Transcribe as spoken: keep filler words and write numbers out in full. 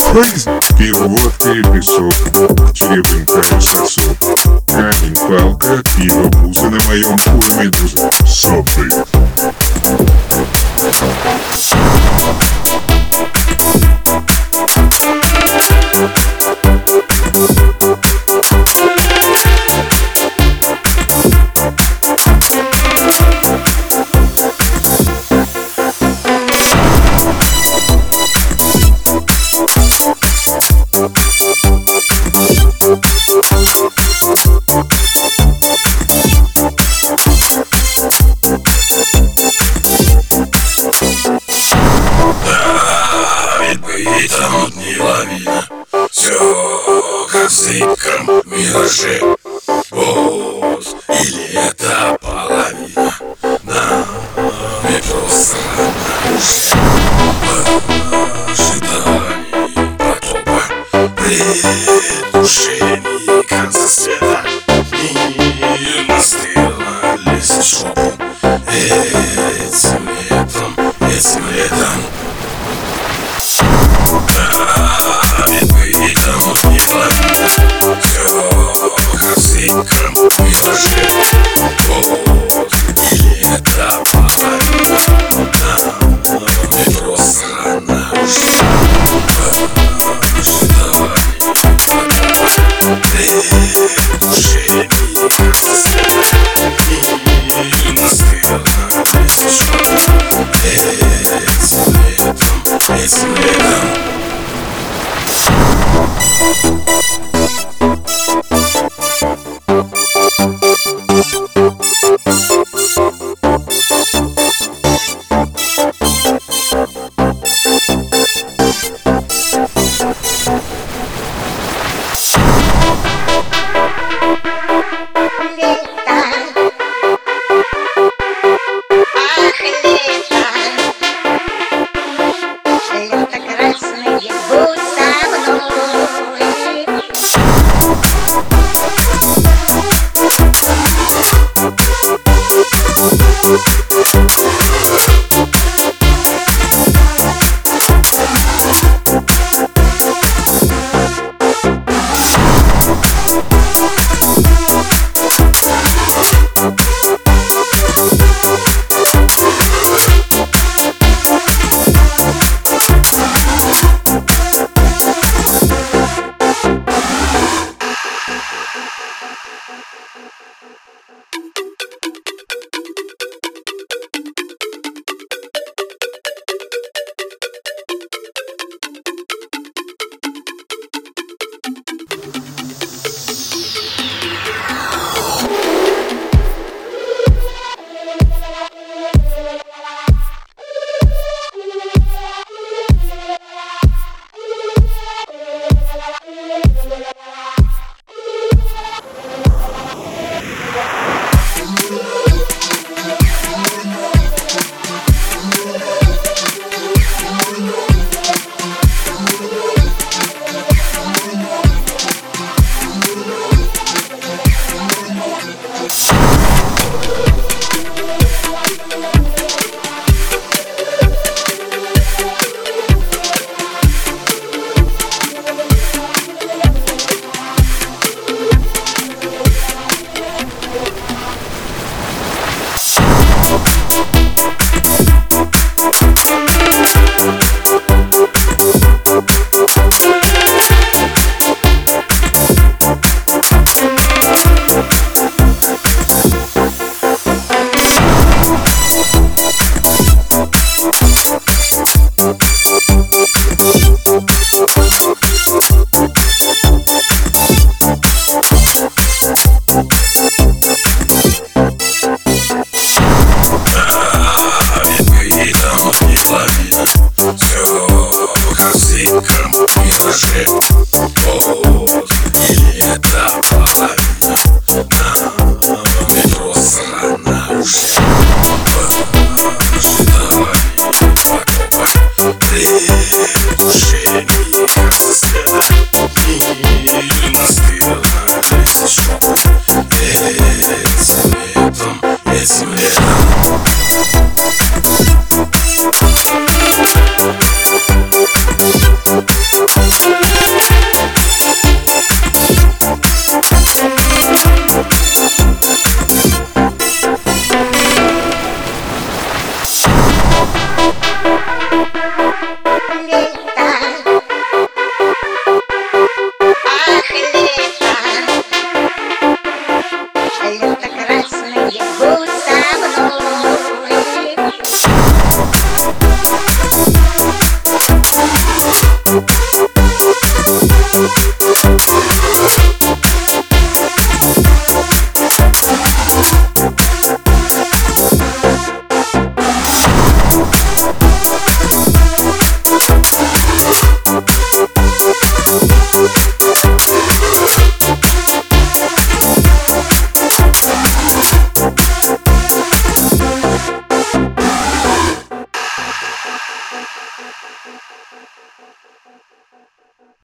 crazy. Переводка и песок, черепенька и сосок. Камень, палка, пиво, буза, на моем пузе медуза. Сопли. Там не лавина, все как в зыбком мираже. Вот, или это половина, да, и просто уже в ожидании потопа, предвкушении конца света. И настыла лезет шепом этим летом, этим летом. И там не ловит, все как в зыбком мираже. Вот, или это половина, да, и просто рано уже в ожидании потопа, предвкушении конца света. И настыла лезет шепом этим летом, этим летом. мираже. Вот, или это половина, нам не просто рано уже. В ожидании потопа, предвкушении конца света. И настыла лезет шепот этим летом, этим летом.